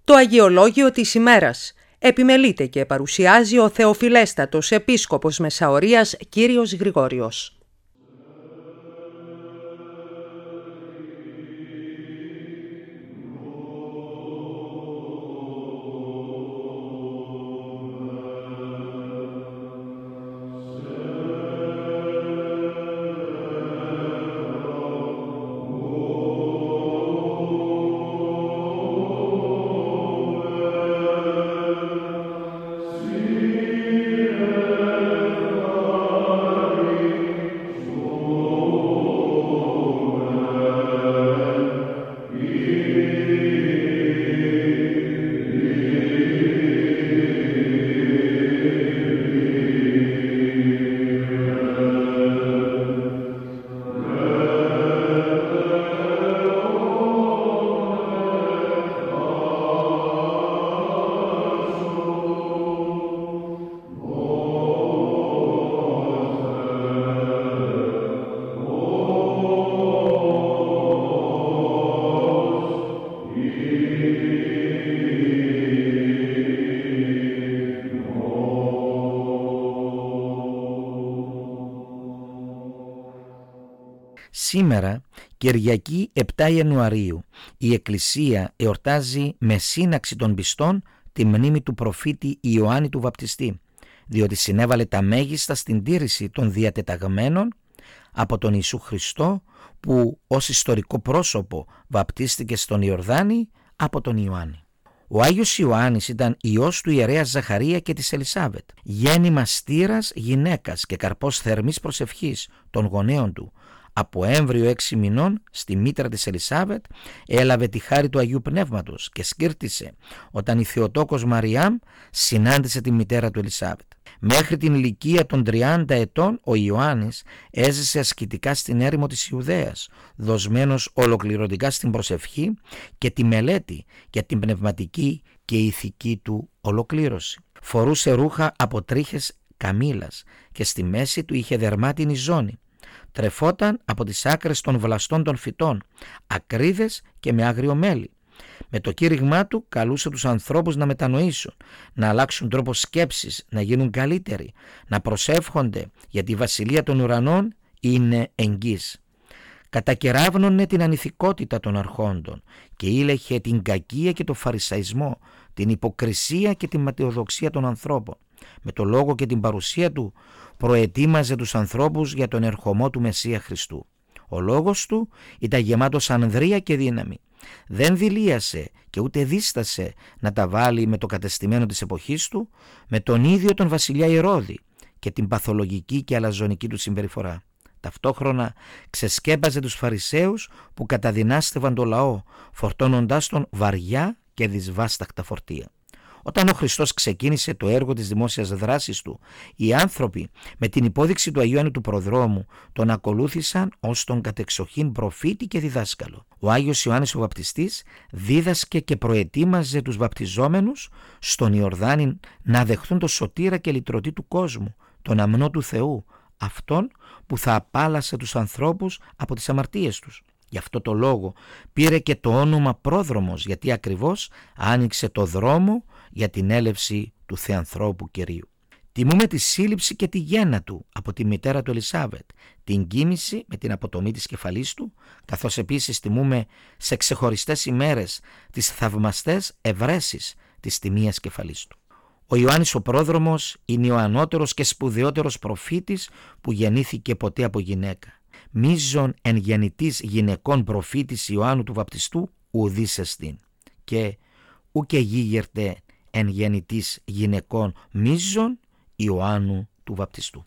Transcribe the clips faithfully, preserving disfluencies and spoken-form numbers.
Το Αγιολόγιο της ημέρας επιμελείται και παρουσιάζει ο Θεοφιλέστατος Επίσκοπος Μεσαωρίας κύριος Γρηγόριος. Σήμερα, Κυριακή επτά Ιανουαρίου, η Εκκλησία εορτάζει με σύναξη των πιστών τη μνήμη του προφήτη Ιωάννη του Βαπτιστή, διότι συνέβαλε τα μέγιστα στην τήρηση των διατεταγμένων από τον Ιησού Χριστό, που ως ιστορικό πρόσωπο βαπτίστηκε στον Ιορδάνη από τον Ιωάννη. Ο Άγιος Ιωάννης ήταν ιός του ιερέα Ζαχαρία και της Ελισάβετ, γέννημα στήρας γυναίκας και καρπός θερμής προσευχής των γονέων του. Από έμβριο έξι μηνών στη μήτρα της Ελισάβετ έλαβε τη χάρη του Αγίου Πνεύματος και σκύρτησε όταν η Θεοτόκος Μαριάμ συνάντησε τη μητέρα του Ελισάβετ. Μέχρι την ηλικία των τριάντα ετών ο Ιωάννης έζησε ασκητικά στην έρημο της Ιουδαίας, δοσμένος ολοκληρωτικά στην προσευχή και τη μελέτη για την πνευματική και ηθική του ολοκλήρωση. Φορούσε ρούχα από τρίχες καμήλας και στη μέση του είχε δερμάτινη ζώνη. Τρεφόταν από τις άκρες των βλαστών των φυτών, ακρίδες και με άγριο μέλι. Με το κήρυγμά του καλούσε τους ανθρώπους να μετανοήσουν, να αλλάξουν τρόπο σκέψης, να γίνουν καλύτεροι, να προσεύχονται, γιατί η βασιλεία των ουρανών είναι εγγύς. Κατακεράβνωνε την ανηθικότητα των αρχόντων και ήλεχε την κακία και το φαρισαϊσμό, την υποκρισία και την ματαιοδοξία των ανθρώπων. Με το λόγο και την παρουσία του προετοίμαζε τους ανθρώπους για τον ερχομό του Μεσσία Χριστού. Ο λόγος του ήταν γεμάτος ανδρεία και δύναμη. Δεν δηλίασε και ούτε δίστασε να τα βάλει με το κατεστημένο της εποχής του, με τον ίδιο τον βασιλιά Ηρώδη και την παθολογική και αλαζονική του συμπεριφορά. Ταυτόχρονα ξεσκέπαζε τους Φαρισαίους που καταδυνάστευαν το λαό, φορτώνοντάς τον βαριά και δυσβάσταχτα φορτία. Όταν ο Χριστός ξεκίνησε το έργο της δημόσιας δράσης του, οι άνθρωποι με την υπόδειξη του Αγίου Ιωάννου του Προδρόμου τον ακολούθησαν ως τον κατεξοχήν προφήτη και διδάσκαλο. Ο Άγιος Ιωάννης ο Βαπτιστής δίδασκε και προετοίμαζε τους βαπτιζόμενους στον Ιορδάνη να δεχθούν το σωτήρα και λυτρωτή του κόσμου, τον αμνό του Θεού, αυτόν που θα απάλασε τους ανθρώπους από τις αμαρτίες τους. Γι' αυτό το λόγο πήρε και το όνομα Πρόδρομος, γιατί ακριβώς άνοιξε το δρόμο για την έλευση του Θεανθρώπου Κυρίου. Τιμούμε τη σύλληψη και τη γέννα του από τη μητέρα του Ελισάβετ, την κοίμηση με την αποτομή της κεφαλής του, καθώς επίσης τιμούμε σε ξεχωριστές ημέρες τις θαυμαστές ευρέσεις της τιμίας κεφαλής του. Ο Ιωάννης ο Πρόδρομος είναι ο ανώτερος και σπουδαιότερος προφήτης που γεννήθηκε ποτέ από γυναίκα. Μίζων εν γεννητής γυναικών προφήτης Ιωάννου του Βαπτιστού ουδής εστίν, και ουκε γίγερτε εν γεννητής γυναικών μίζων Ιωάννου του Βαπτιστού.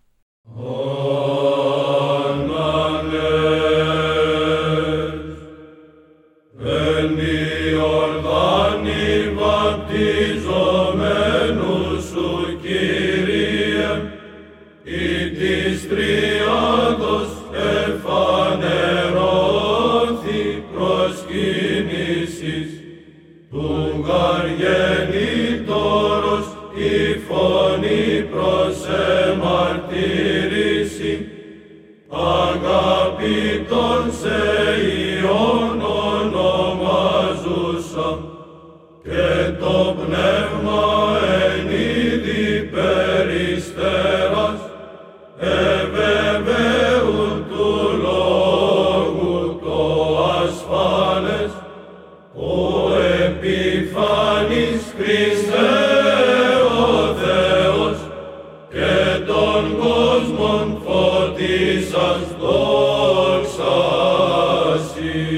Αγαπητόν σε Υιόν ονομάζουσα και το πνεύμα εν είδη περιστέρας, εβεβαίουν του λόγου το ασφάλες, ο επιφανής Χριστέ ο Θεός, και των κόσμων φωτίσας δόξα σοι.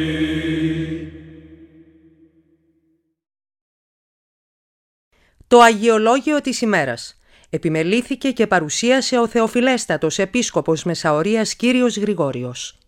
Το Αγιολόγιο της ημέρας. Επιμελήθηκε και παρουσίασε ο Θεοφιλέστατος Επίσκοπος Μεσαωρίας Κύριος Γρηγόριος.